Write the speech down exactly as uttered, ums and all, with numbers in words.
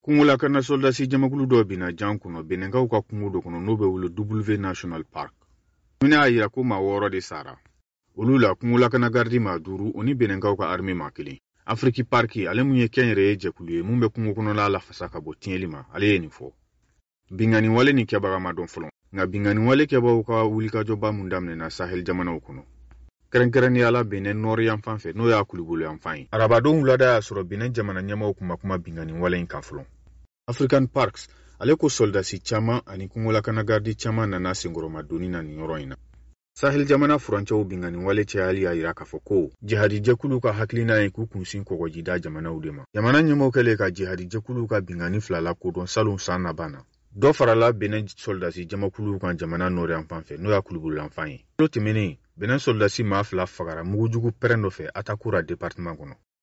Kungula kana soldasi jamakulu do bina jankuno benenga ka kungu do kono no be wulu W National Park. Mina ayira ko ma woro de sara. Ulula kungula kana gardi ma duru oni benenga ka army makili. Afriki Parki ale munye kenyere jekulu mumbe kungu kono la la fasaka bo tielima ale ni fo. Bingani wale ni kebara ma don folon. Nga bingani wale keba ka wulika joba mundamne na Sahel jamana ukuno. Keren yala benen nori yan fanfe no ya kulubulu yan fayin. Arabadon ulada ya suro benen jamana nyama ukuma kuma bingani wale in kanfulon. African Parks ale ko soldasi chama ani kungula kana gardi chama na nasi ngoroma duni na nyoroina. Sahel jamana furancho bingani wale chayali ya iraka foko. Jihadi jakulu ka haklina yanku kunsin kwa jida jamana udema. Jamana nyama ukele ka jihadi jakulu ka bingani flala kodon salon sana bana. Do farala benen soldasi jamakulu kan jamana nori yan fanfe no ya kulubulu yan fayin. Lo timene benen soldasi ma fla fagara mugujugu perendo fe atakura departement kono.